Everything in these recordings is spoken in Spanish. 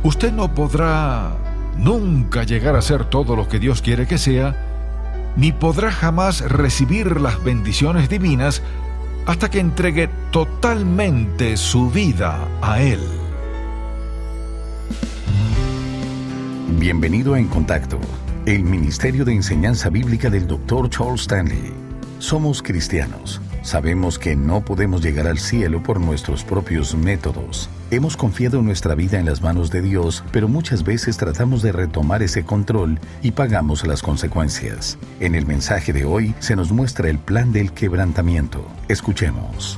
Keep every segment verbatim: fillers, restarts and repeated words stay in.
usted no podrá nunca llegar a ser todo lo que Dios quiere que sea, ni podrá jamás recibir las bendiciones divinas hasta que entregue totalmente su vida a Él. Bienvenido a En Contacto, el Ministerio de Enseñanza Bíblica del doctor Charles Stanley. Somos cristianos. Sabemos que no podemos llegar al cielo por nuestros propios métodos. Hemos confiado nuestra vida en las manos de Dios, pero muchas veces tratamos de retomar ese control y pagamos las consecuencias. En el mensaje de hoy se nos muestra el plan del quebrantamiento. Escuchemos.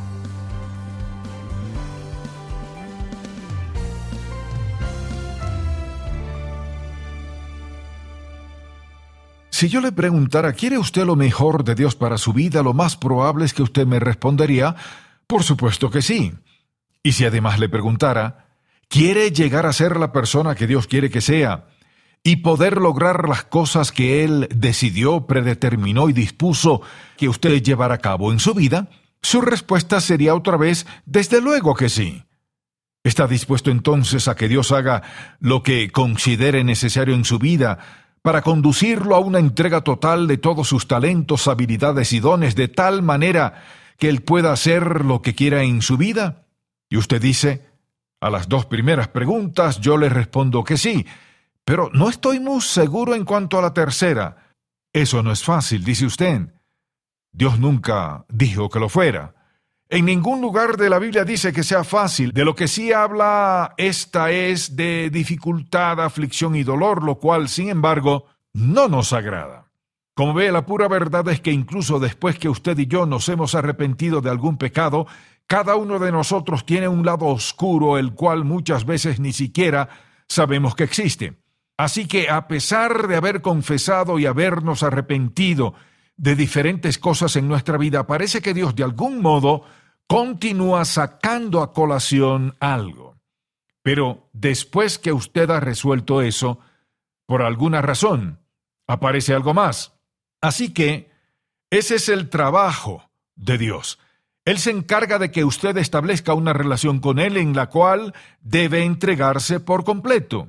Si yo le preguntara, ¿quiere usted lo mejor de Dios para su vida? Lo más probable es que usted me respondería, por supuesto que sí. Y si además le preguntara, ¿quiere llegar a ser la persona que Dios quiere que sea y poder lograr las cosas que Él decidió, predeterminó y dispuso que usted llevara a cabo en su vida? Su respuesta sería otra vez, desde luego que sí. ¿Está dispuesto entonces a que Dios haga lo que considere necesario en su vida para conducirlo a una entrega total de todos sus talentos, habilidades y dones, de tal manera que Él pueda hacer lo que quiera en su vida? Y usted dice, a las dos primeras preguntas yo le respondo que sí, pero no estoy muy seguro en cuanto a la tercera. Eso no es fácil, dice usted. Dios nunca dijo que lo fuera. En ningún lugar de la Biblia dice que sea fácil. De lo que sí habla esta es de dificultad, aflicción y dolor, lo cual, sin embargo, no nos agrada. Como ve, la pura verdad es que incluso después que usted y yo nos hemos arrepentido de algún pecado, cada uno de nosotros tiene un lado oscuro, el cual muchas veces ni siquiera sabemos que existe. Así que, a pesar de haber confesado y habernos arrepentido de diferentes cosas en nuestra vida, parece que Dios de algún modo continúa sacando a colación algo. Pero después que usted ha resuelto eso, por alguna razón, aparece algo más. Así que ese es el trabajo de Dios. Él se encarga de que usted establezca una relación con Él en la cual debe entregarse por completo.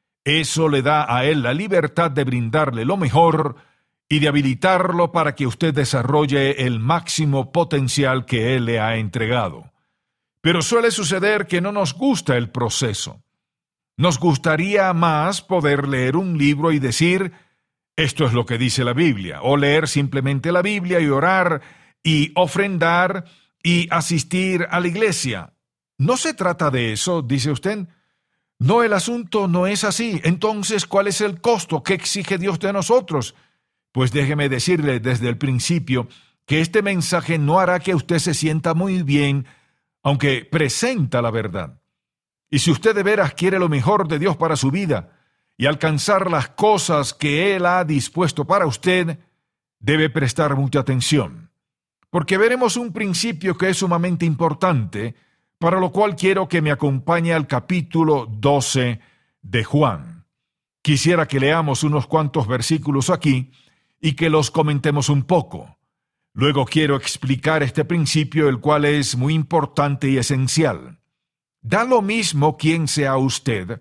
Eso le da a Él la libertad de brindarle lo mejor y de habilitarlo para que usted desarrolle el máximo potencial que Él le ha entregado. Pero suele suceder que no nos gusta el proceso. Nos gustaría más poder leer un libro y decir, esto es lo que dice la Biblia, o leer simplemente la Biblia y orar y ofrendar y asistir a la iglesia. No se trata de eso, dice usted. No, el asunto no es así. Entonces, ¿cuál es el costo? ¿Qué exige Dios de nosotros? Pues déjeme decirle desde el principio que este mensaje no hará que usted se sienta muy bien, aunque presenta la verdad. Y si usted de veras quiere lo mejor de Dios para su vida y alcanzar las cosas que Él ha dispuesto para usted, debe prestar mucha atención. Porque veremos un principio que es sumamente importante, para lo cual quiero que me acompañe al capítulo doce de Juan. Quisiera que leamos unos cuantos versículos aquí y que los comentemos un poco. Luego quiero explicar este principio, el cual es muy importante y esencial. Da lo mismo quién sea usted,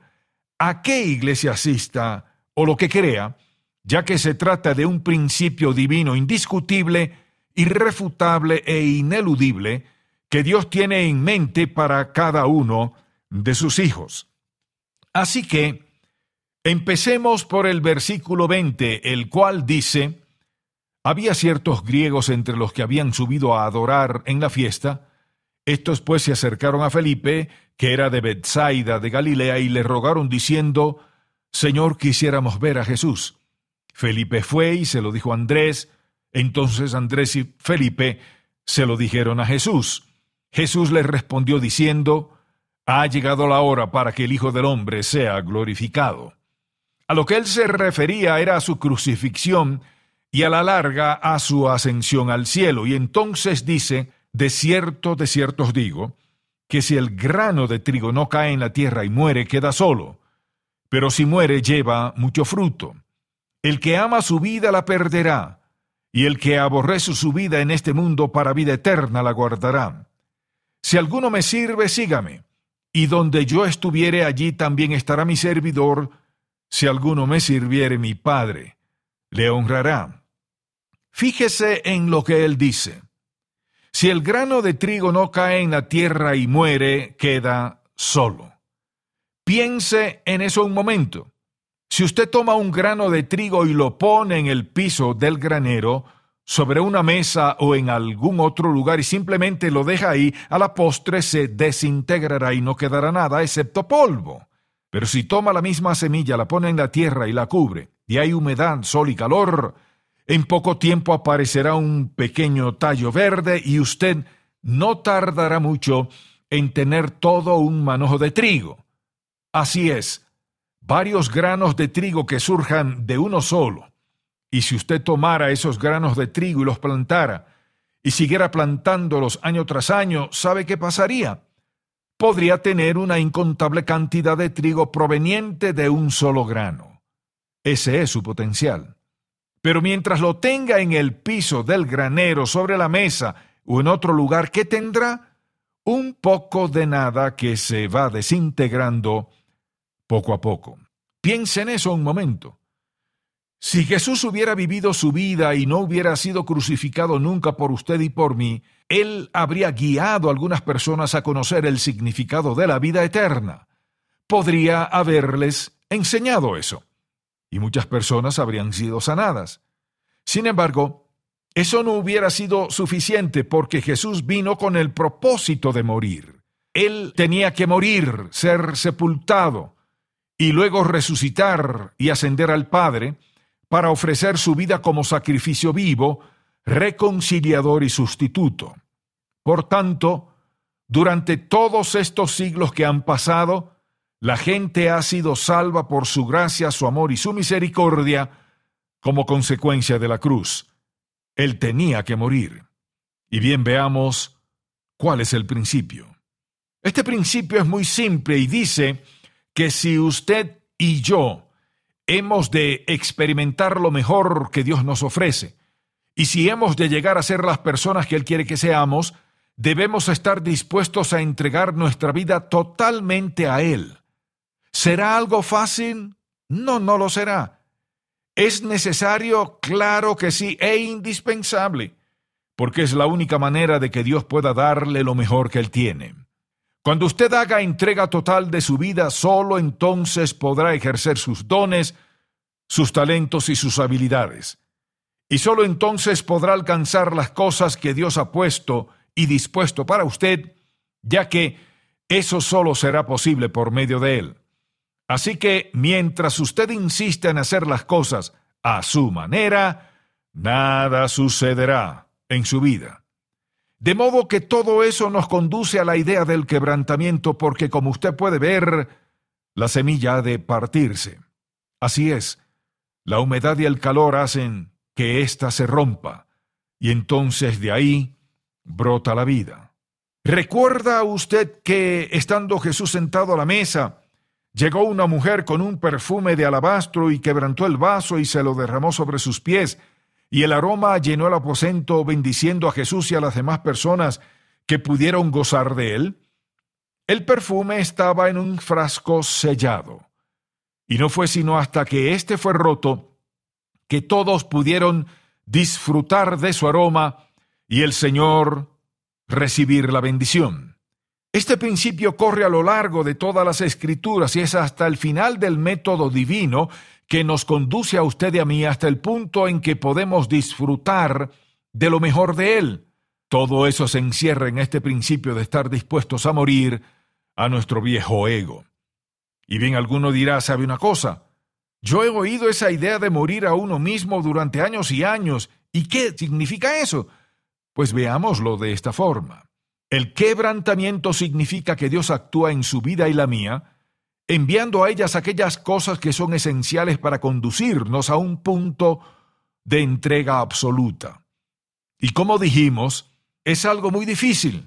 a qué iglesia asista o lo que crea, ya que se trata de un principio divino indiscutible, irrefutable e ineludible que Dios tiene en mente para cada uno de sus hijos. Así que, empecemos por el versículo veinte, el cual dice, había ciertos griegos entre los que habían subido a adorar en la fiesta. Estos pues se acercaron a Felipe, que era de Betsaida de Galilea, y le rogaron diciendo, Señor, quisiéramos ver a Jesús. Felipe fue y se lo dijo a Andrés. Entonces Andrés y Felipe se lo dijeron a Jesús. Jesús les respondió diciendo, ha llegado la hora para que el Hijo del Hombre sea glorificado. A lo que él se refería era a su crucifixión y a la larga a su ascensión al cielo. Y entonces dice, de cierto, de cierto os digo, que si el grano de trigo no cae en la tierra y muere, queda solo, pero si muere, lleva mucho fruto. El que ama su vida la perderá, y el que aborrece su vida en este mundo para vida eterna la guardará. Si alguno me sirve, sígame, y donde yo estuviere, allí también estará mi servidor. Si alguno me sirviere, mi Padre le honrará. Fíjese en lo que él dice. Si el grano de trigo no cae en la tierra y muere, queda solo. Piense en eso un momento. Si usted toma un grano de trigo y lo pone en el piso del granero, sobre una mesa o en algún otro lugar y simplemente lo deja ahí, a la postre se desintegrará y no quedará nada excepto polvo. Pero si toma la misma semilla, la pone en la tierra y la cubre, y hay humedad, sol y calor, en poco tiempo aparecerá un pequeño tallo verde y usted no tardará mucho en tener todo un manojo de trigo. Así es, varios granos de trigo que surjan de uno solo. Y si usted tomara esos granos de trigo y los plantara, y siguiera plantándolos año tras año, ¿sabe qué pasaría? Podría tener una incontable cantidad de trigo proveniente de un solo grano. Ese es su potencial. Pero mientras lo tenga en el piso del granero, sobre la mesa o en otro lugar, ¿qué tendrá? Un poco de nada que se va desintegrando poco a poco. Piense en eso un momento. Si Jesús hubiera vivido su vida y no hubiera sido crucificado nunca por usted y por mí, Él habría guiado a algunas personas a conocer el significado de la vida eterna. Podría haberles enseñado eso, y muchas personas habrían sido sanadas. Sin embargo, eso no hubiera sido suficiente porque Jesús vino con el propósito de morir. Él tenía que morir, ser sepultado, y luego resucitar y ascender al Padre, para ofrecer su vida como sacrificio vivo, reconciliador y sustituto. Por tanto, durante todos estos siglos que han pasado, la gente ha sido salva por su gracia, su amor y su misericordia como consecuencia de la cruz. Él tenía que morir. Y bien, veamos cuál es el principio. Este principio es muy simple y dice que si usted y yo hemos de experimentar lo mejor que Dios nos ofrece, y si hemos de llegar a ser las personas que Él quiere que seamos, debemos estar dispuestos a entregar nuestra vida totalmente a Él. ¿Será algo fácil? No, no lo será. ¿Es necesario? Claro que sí, e indispensable, porque es la única manera de que Dios pueda darle lo mejor que Él tiene. Cuando usted haga entrega total de su vida, solo entonces podrá ejercer sus dones, sus talentos y sus habilidades. Y solo entonces podrá alcanzar las cosas que Dios ha puesto y dispuesto para usted, ya que eso solo será posible por medio de Él. Así que, mientras usted insista en hacer las cosas a su manera, nada sucederá en su vida. De modo que todo eso nos conduce a la idea del quebrantamiento, porque como usted puede ver, la semilla ha de partirse. Así es, la humedad y el calor hacen que ésta se rompa, y entonces de ahí brota la vida. ¿Recuerda usted que, estando Jesús sentado a la mesa, llegó una mujer con un perfume de alabastro y quebrantó el vaso y se lo derramó sobre sus pies, y el aroma llenó el aposento, bendiciendo a Jesús y a las demás personas que pudieron gozar de él? El perfume estaba en un frasco sellado, y no fue sino hasta que éste fue roto que todos pudieron disfrutar de su aroma y el Señor recibir la bendición. Este principio corre a lo largo de todas las Escrituras y es hasta el final del método divino que nos conduce a usted y a mí hasta el punto en que podemos disfrutar de lo mejor de Él. Todo eso se encierra en este principio de estar dispuestos a morir a nuestro viejo ego. Y bien, alguno dirá, ¿sabe una cosa? Yo he oído esa idea de morir a uno mismo durante años y años. ¿Y qué significa eso? Pues veámoslo de esta forma. El quebrantamiento significa que Dios actúa en su vida y la mía, enviando a ellas aquellas cosas que son esenciales para conducirnos a un punto de entrega absoluta. Y como dijimos, es algo muy difícil.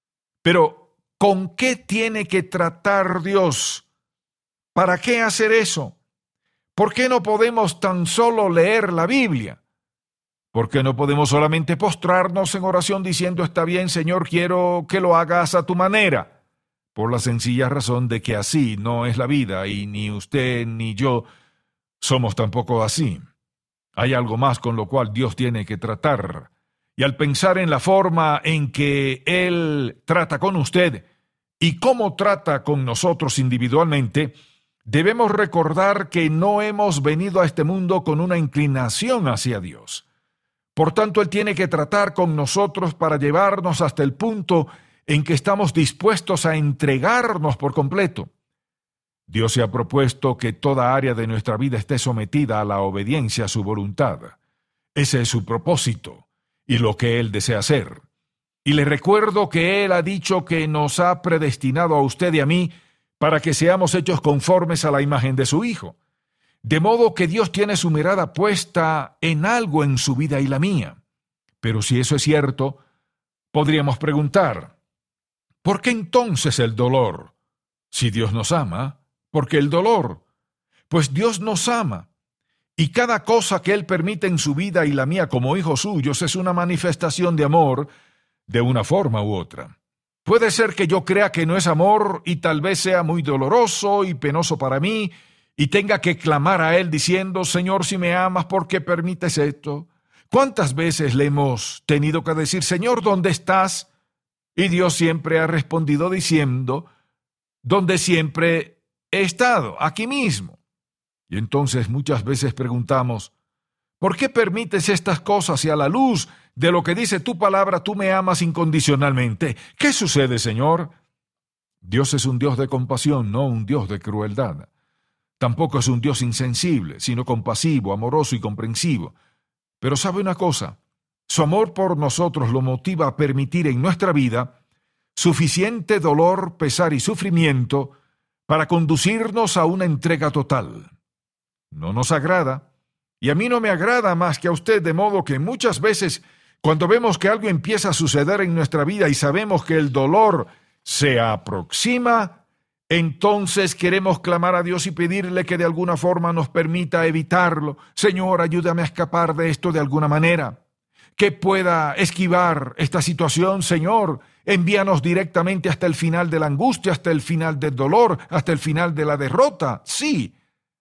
Pero, ¿con qué tiene que tratar Dios? ¿Para qué hacer eso? ¿Por qué no podemos tan solo leer la Biblia? ¿Por qué no podemos solamente postrarnos en oración diciendo, está bien, Señor, quiero que lo hagas a tu manera? por la sencilla razón de que así no es la vida, y ni usted ni yo somos tampoco así. Hay algo más con lo cual Dios tiene que tratar. Y al pensar en la forma en que Él trata con usted y cómo trata con nosotros individualmente, debemos recordar que no hemos venido a este mundo con una inclinación hacia Dios. Por tanto, Él tiene que tratar con nosotros para llevarnos hasta el punto en que estamos dispuestos a entregarnos por completo. Dios se ha propuesto que toda área de nuestra vida esté sometida a la obediencia a su voluntad. Ese es su propósito y lo que Él desea hacer. Y le recuerdo que Él ha dicho que nos ha predestinado a usted y a mí para que seamos hechos conformes a la imagen de su Hijo. De modo que Dios tiene su mirada puesta en algo en su vida y la mía. Pero si eso es cierto, podríamos preguntar, ¿por qué entonces el dolor? Si Dios nos ama, ¿por qué el dolor? Pues Dios nos ama, y cada cosa que Él permite en su vida y la mía como hijos suyos es una manifestación de amor de una forma u otra. Puede ser que yo crea que no es amor y tal vez sea muy doloroso y penoso para mí y tenga que clamar a Él diciendo, Señor, si me amas, ¿por qué permites esto? ¿Cuántas veces le hemos tenido que decir, Señor, ¿dónde estás? Y Dios siempre ha respondido diciendo, ¿dónde siempre he estado? Aquí mismo. Y entonces muchas veces preguntamos, ¿por qué permites estas cosas y a la luz de lo que dice tu palabra tú me amas incondicionalmente? ¿Qué sucede, Señor? Dios es un Dios de compasión, no un Dios de crueldad. Tampoco es un Dios insensible, sino compasivo, amoroso y comprensivo. Pero ¿sabe una cosa? Su amor por nosotros lo motiva a permitir en nuestra vida suficiente dolor, pesar y sufrimiento para conducirnos a una entrega total. No nos agrada, y a mí no me agrada más que a usted, de modo que muchas veces, cuando vemos que algo empieza a suceder en nuestra vida y sabemos que el dolor se aproxima, entonces queremos clamar a Dios y pedirle que de alguna forma nos permita evitarlo. Señor, ayúdame a escapar de esto de alguna manera. Que pueda esquivar esta situación, Señor. Envíanos directamente hasta el final de la angustia, hasta el final del dolor, hasta el final de la derrota. Sí,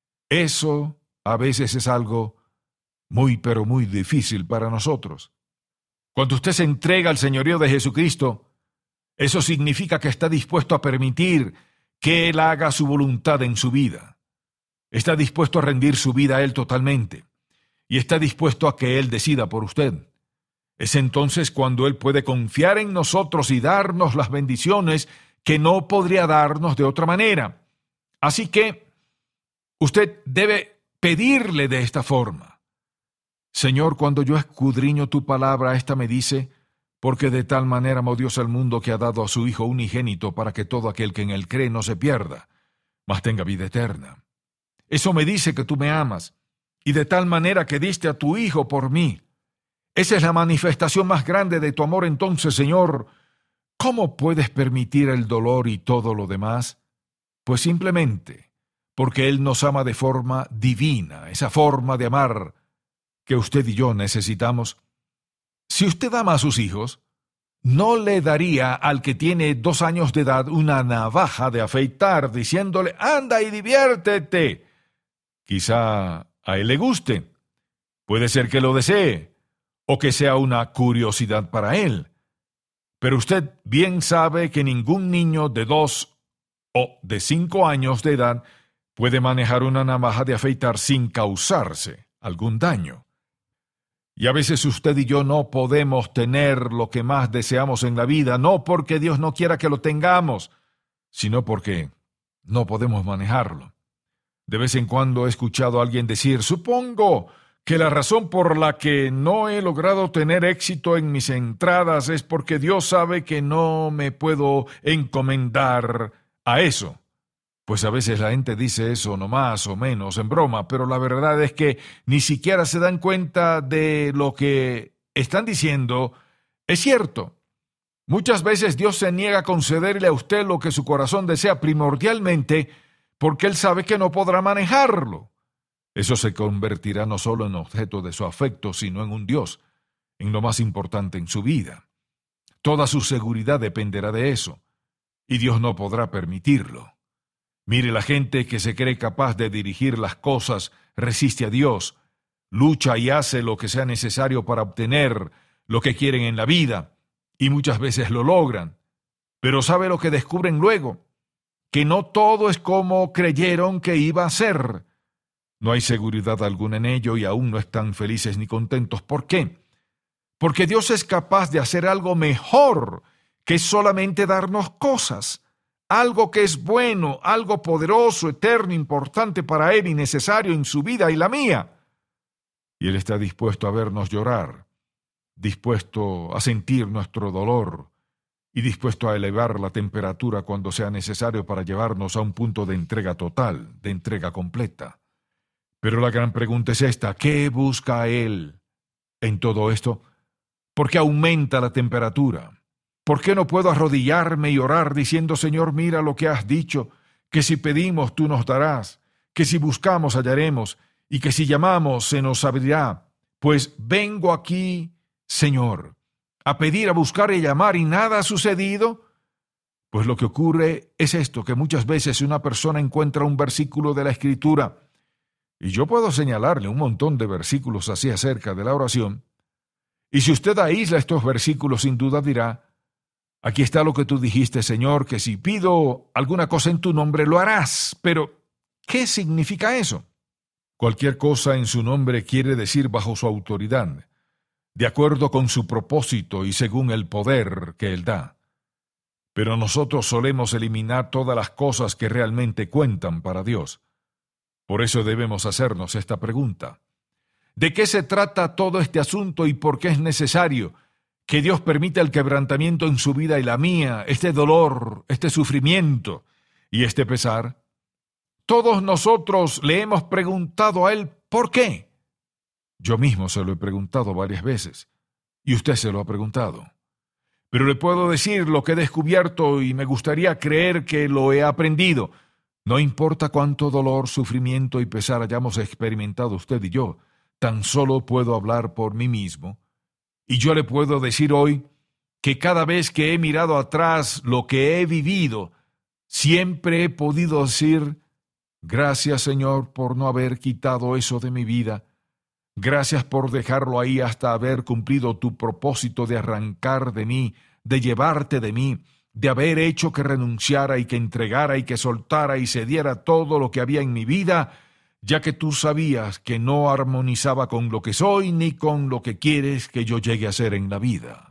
eso a veces es algo muy, pero muy difícil para nosotros. Cuando usted se entrega al señorío de Jesucristo, eso significa que está dispuesto a permitir que Él haga su voluntad en su vida. Está dispuesto a rendir su vida a Él totalmente. Y está dispuesto a que Él decida por usted. Es entonces cuando Él puede confiar en nosotros y darnos las bendiciones que no podría darnos de otra manera. Así que usted debe pedirle de esta forma. Señor, cuando yo escudriño tu palabra, esta me dice, porque de tal manera amó Dios al mundo que ha dado a su Hijo unigénito para que todo aquel que en Él cree no se pierda, mas tenga vida eterna. Eso me dice que tú me amas, y de tal manera que diste a tu Hijo por mí. Esa es la manifestación más grande de tu amor. Entonces, Señor, ¿cómo puedes permitir el dolor y todo lo demás? Pues simplemente porque Él nos ama de forma divina, esa forma de amar que usted y yo necesitamos. Si usted ama a sus hijos, no le daría al que tiene dos años de edad una navaja de afeitar diciéndole, anda y diviértete. Quizá a él le guste. Puede ser que lo desee, o que sea una curiosidad para él. Pero usted bien sabe que ningún niño de dos o de cinco años de edad puede manejar una navaja de afeitar sin causarse algún daño. Y a veces usted y yo no podemos tener lo que más deseamos en la vida, no porque Dios no quiera que lo tengamos, sino porque no podemos manejarlo. De vez en cuando he escuchado a alguien decir, supongo que la razón por la que no he logrado tener éxito en mis entradas es porque Dios sabe que no me puedo encomendar a eso. Pues a veces la gente dice eso no más o menos en broma, pero la verdad es que ni siquiera se dan cuenta de lo que están diciendo. Es cierto. Muchas veces Dios se niega a concederle a usted lo que su corazón desea primordialmente porque Él sabe que no podrá manejarlo. Eso se convertirá no solo en objeto de su afecto, sino en un Dios, en lo más importante en su vida. Toda su seguridad dependerá de eso. y Dios no podrá permitirlo. Mire, la gente que se cree capaz de dirigir las cosas resiste a Dios, lucha y hace lo que sea necesario para obtener lo que quieren en la vida, y muchas veces lo logran. Pero ¿sabe lo que descubren luego? Que no todo es como creyeron que iba a ser. No hay seguridad alguna en ello y aún no están felices ni contentos. ¿Por qué? Porque Dios es capaz de hacer algo mejor que solamente darnos cosas. Algo que es bueno, algo poderoso, eterno, importante para Él y necesario en su vida y la mía. Y Él está dispuesto a vernos llorar, dispuesto a sentir nuestro dolor y dispuesto a elevar la temperatura cuando sea necesario para llevarnos a un punto de entrega total, de entrega completa. Pero la gran pregunta es esta: ¿qué busca Él en todo esto? ¿Por qué aumenta la temperatura? ¿Por qué no puedo arrodillarme y orar diciendo: Señor, mira lo que has dicho, que si pedimos tú nos darás, que si buscamos hallaremos, y que si llamamos se nos abrirá? Pues vengo aquí, Señor, a pedir, a buscar y a llamar, y nada ha sucedido. Pues lo que ocurre es esto, que muchas veces una persona encuentra un versículo de la Escritura, y yo puedo señalarle un montón de versículos así acerca de la oración, y si usted aísla estos versículos, sin duda dirá: aquí está lo que tú dijiste, Señor, que si pido alguna cosa en tu nombre, lo harás. Pero, ¿qué significa eso? Cualquier cosa en su nombre quiere decir bajo su autoridad, de acuerdo con su propósito y según el poder que Él da. Pero nosotros solemos eliminar todas las cosas que realmente cuentan para Dios. Por eso debemos hacernos esta pregunta: ¿de qué se trata todo este asunto y por qué es necesario que Dios permita el quebrantamiento en su vida y la mía, este dolor, este sufrimiento y este pesar? Todos nosotros le hemos preguntado a Él ¿por qué? Yo mismo se lo he preguntado varias veces, y usted se lo ha preguntado. Pero le puedo decir lo que he descubierto y me gustaría creer que lo he aprendido. No importa cuánto dolor, sufrimiento y pesar hayamos experimentado usted y yo, tan solo puedo hablar por mí mismo. Y yo le puedo decir hoy que cada vez que he mirado atrás lo que he vivido, siempre he podido decir: gracias, Señor, por no haber quitado eso de mi vida. Gracias por dejarlo ahí hasta haber cumplido tu propósito de arrancar de mí, de llevarte de mí, de haber hecho que renunciara y que entregara y que soltara y cediera todo lo que había en mi vida, ya que tú sabías que no armonizaba con lo que soy ni con lo que quieres que yo llegue a ser en la vida.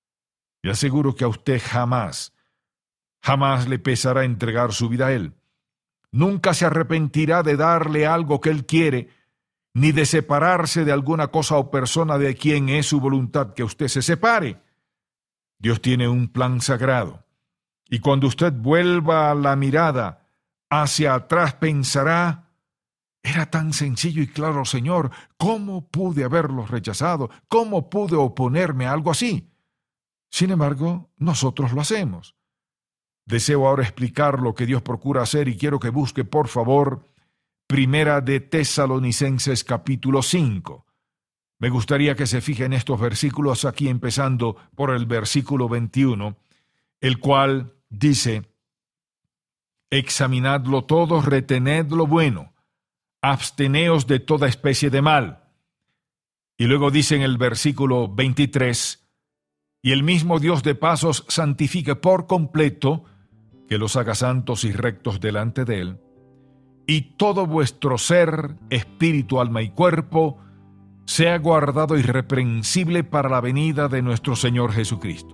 Le aseguro que a usted jamás, jamás le pesará entregar su vida a Él. Nunca se arrepentirá de darle algo que Él quiere, ni de separarse de alguna cosa o persona de quien es su voluntad que usted se separe. Dios tiene un plan sagrado, y cuando usted vuelva la mirada hacia atrás pensará: era tan sencillo y claro, Señor, ¿cómo pude haberlos rechazado? ¿Cómo pude oponerme a algo así? Sin embargo, nosotros lo hacemos. Deseo ahora explicar lo que Dios procura hacer y quiero que busque, por favor, Primera de Tesalonicenses capítulo cinco. Me gustaría que se fije en estos versículos aquí, empezando por el versículo veintiuno, el cual dice: examinadlo todo, retened lo bueno, absteneos de toda especie de mal. Y luego dice en el versículo veintitrés: y el mismo Dios de pazos santifique por completo, que los haga santos y rectos delante de Él, y todo vuestro ser, espíritu, alma y cuerpo, sea guardado irreprensible para la venida de nuestro Señor Jesucristo.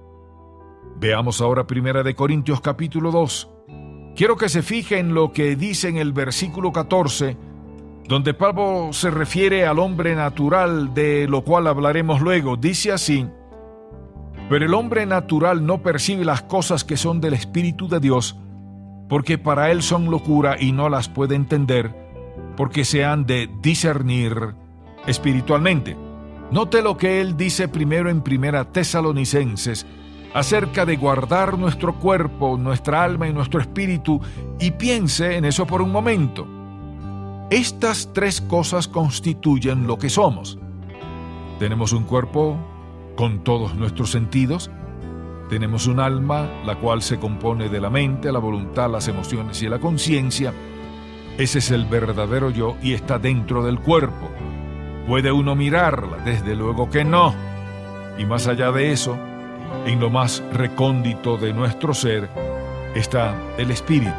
Veamos ahora Primera de Corintios capítulo dos. Quiero que se fije en lo que dice en el versículo catorce, donde Pablo se refiere al hombre natural, de lo cual hablaremos luego. Dice así: pero el hombre natural no percibe las cosas que son del Espíritu de Dios, porque para él son locura y no las puede entender, porque se han de discernir espiritualmente. Note lo que él dice primero en Primera Tesalonicenses acerca de guardar nuestro cuerpo, nuestra alma y nuestro espíritu, y piense en eso por un momento. Estas tres cosas constituyen lo que somos. Tenemos un cuerpo con todos nuestros sentidos, Tenemos un alma, la cual se compone de la mente, la voluntad, las emociones y la conciencia. Ese es el verdadero yo y está dentro del cuerpo. ¿Puede uno mirarla? Desde luego que no. Y más allá de eso, en lo más recóndito de nuestro ser, está el espíritu.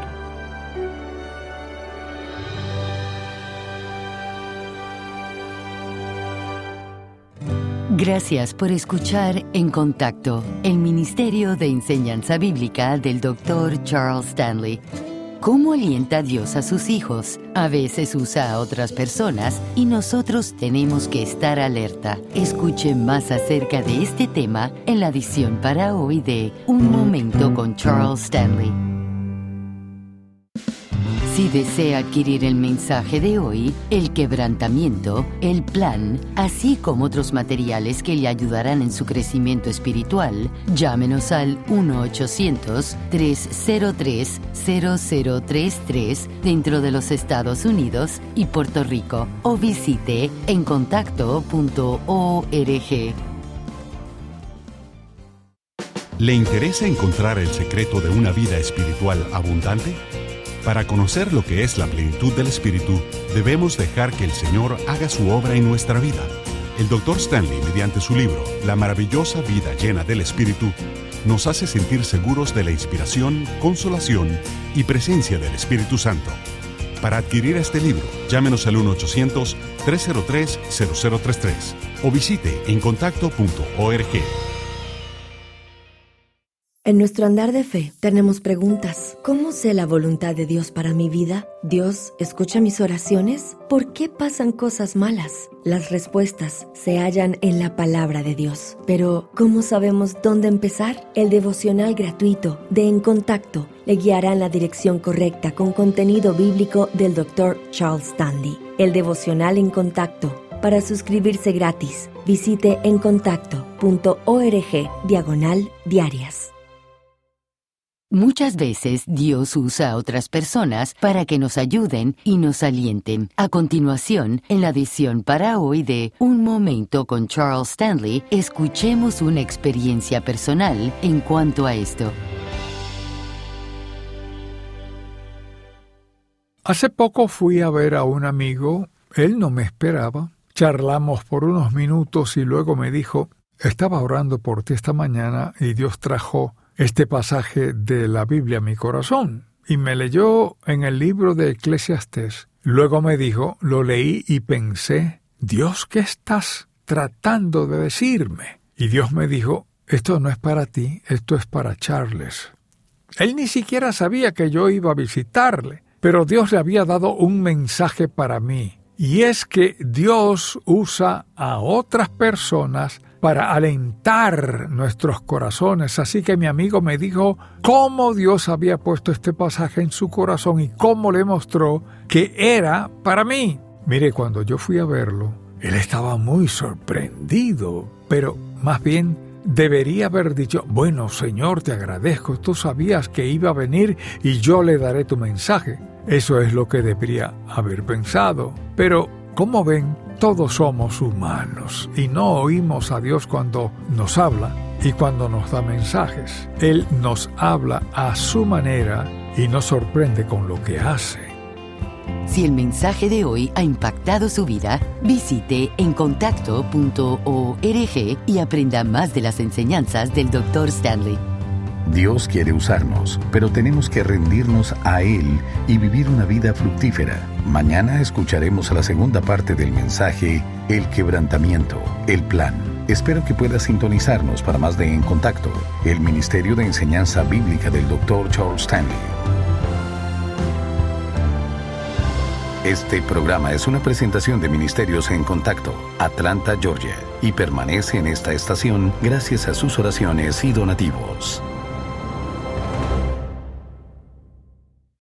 Gracias por escuchar En Contacto, el Ministerio de Enseñanza Bíblica del doctor Charles Stanley. ¿Cómo alienta Dios a sus hijos? A veces usa a otras personas y nosotros tenemos que estar alerta. Escuche más acerca de este tema en la edición para hoy de Un Momento con Charles Stanley. Si desea adquirir el mensaje de hoy, el quebrantamiento, el plan, así como otros materiales que le ayudarán en su crecimiento espiritual, llámenos al uno ochocientos, tres cero tres, cero cero tres tres dentro de los Estados Unidos y Puerto Rico o visite en contacto punto org. ¿Le interesa encontrar el secreto de una vida espiritual abundante? Para conocer lo que es la plenitud del Espíritu, debemos dejar que el Señor haga su obra en nuestra vida. El doctor Stanley, mediante su libro, La maravillosa vida llena del Espíritu, nos hace sentir seguros de la inspiración, consolación y presencia del Espíritu Santo. Para adquirir este libro, llámenos al uno ochocientos, tres cero tres, cero cero tres tres o visite en contacto punto org. En nuestro andar de fe tenemos preguntas. ¿Cómo sé la voluntad de Dios para mi vida? ¿Dios escucha mis oraciones? ¿Por qué pasan cosas malas? Las respuestas se hallan en la palabra de Dios. Pero, ¿cómo sabemos dónde empezar? El devocional gratuito de En Contacto le guiará en la dirección correcta con contenido bíblico del doctor Charles Stanley. El devocional En Contacto. Para suscribirse gratis, visite en contacto punto org diagonal diarias. Muchas veces Dios usa a otras personas para que nos ayuden y nos alienten. A continuación, en la edición para hoy de Un Momento con Charles Stanley, escuchemos una experiencia personal en cuanto a esto. Hace poco fui a ver a un amigo. Él no me esperaba. Charlamos por unos minutos y luego me dijo, estaba orando por ti esta mañana y Dios trajo este pasaje de la Biblia a mi corazón, y me leyó en el libro de Eclesiastés. Luego me dijo, lo leí y pensé, Dios, ¿qué estás tratando de decirme? Y Dios me dijo, esto no es para ti, esto es para Charles. Él ni siquiera sabía que yo iba a visitarle, pero Dios le había dado un mensaje para mí, y es que Dios usa a otras personas para alentar nuestros corazones. Así que mi amigo me dijo cómo Dios había puesto este pasaje en su corazón y cómo le mostró que era para mí. Mire, cuando yo fui a verlo, él estaba muy sorprendido, pero más bien debería haber dicho, bueno, Señor, te agradezco, tú sabías que iba a venir y yo le daré tu mensaje. Eso es lo que debería haber pensado. Pero, como ven, todos somos humanos y no oímos a Dios cuando nos habla y cuando nos da mensajes. Él nos habla a su manera y nos sorprende con lo que hace. Si el mensaje de hoy ha impactado su vida, visite en contacto punto org y aprenda más de las enseñanzas del doctor Stanley. Dios quiere usarnos, pero tenemos que rendirnos a Él y vivir una vida fructífera. Mañana escucharemos la segunda parte del mensaje, El quebrantamiento, el plan. Espero que pueda sintonizarnos para más de En Contacto, el Ministerio de Enseñanza Bíblica del doctor Charles Stanley. Este programa es una presentación de Ministerios En Contacto, Atlanta, Georgia, y permanece en esta estación gracias a sus oraciones y donativos.